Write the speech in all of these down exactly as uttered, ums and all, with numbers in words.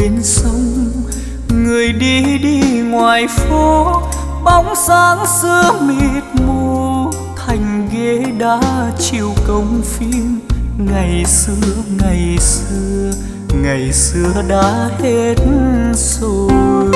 bên sông. Người đi đi ngoài phố, bóng sáng xưa mịt mù thành ghế đá chiều công phim. Ngày xưa ngày xưa ngày xưa đã hết rồi.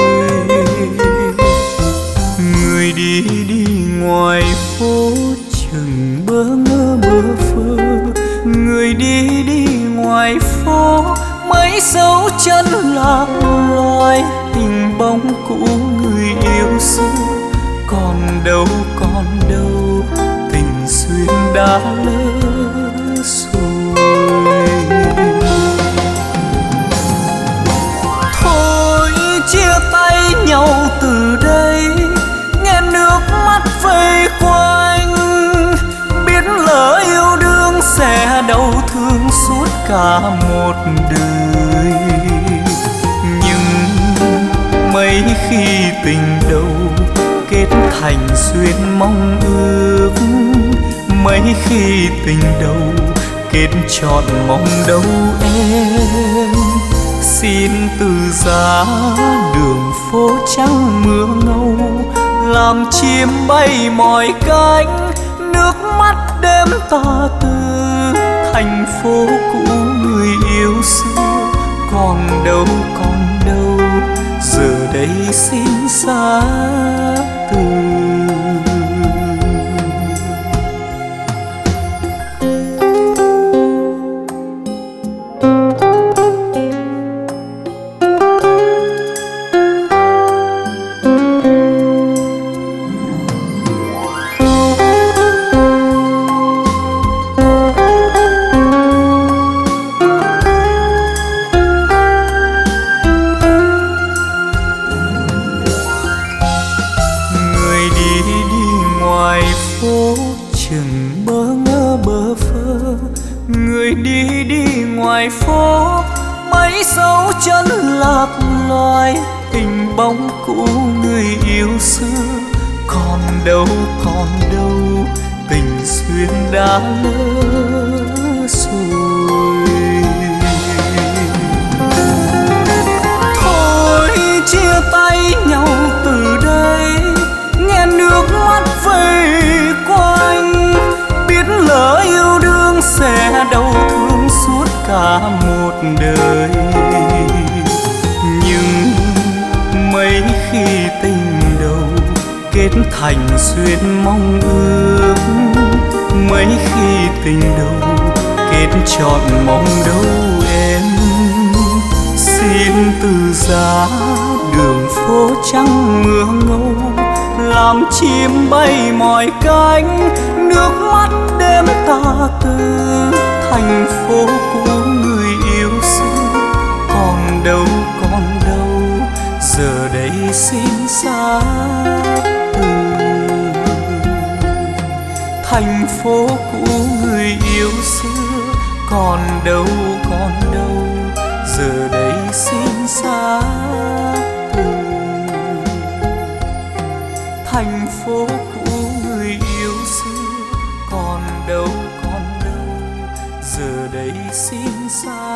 Người đi đi ngoài phố chừng bơ ngơ bơ phơ. Người đi đi ngoài phố mấy dấu chân lạc loài. Hình bóng cũ người yêu xưa còn đâu còn đâu, tình duyên đã lỡ rồi. Thôi chia tay nhau từ đây, nghe nước mắt vây quanh. Biết lỡ yêu đương sẽ đau thương suốt cả một đời. Nhưng mấy khi tình đầu kết thành duyên mong ước, mấy khi tình đầu kết trọn mong đâu em. Xin từ giá đường phố trắng mưa ngâu, làm chim bay mỏi cánh. Nước mắt đêm tà tư, thành phố cũ người yêu xưa còn đâu còn đâu, giờ đây xin xa từ. Người đi đi ngoài phố mấy dấu chân lạc loài. Hình bóng cũ người yêu xưa còn đâu còn đâu, tình duyên đã lỡ rồi. Thôi chia tay nhau từ đây, nghe nước mắt vây quanh. Biết lỡ yêu đương sẽ đau thương suốt cả một đời. Nhưng mấy khi tình đầu kết thành duyên mong ước, mấy khi tình đầu kết trọn mong đâu em. Xin từ giá đường phố trắng mưa ngâu, làm chim bay mỏi cánh. Nước mắt đêm tà tư, thành phố cũ người yêu xưa còn đâu còn đâu, giờ đây xin xa từ. Thành phố cũ người yêu xưa còn đâu còn đâu, giờ đây xin xa từ. Thành phố cũ người yêu xưa còn đâu còn đâu, giờ đây xin xa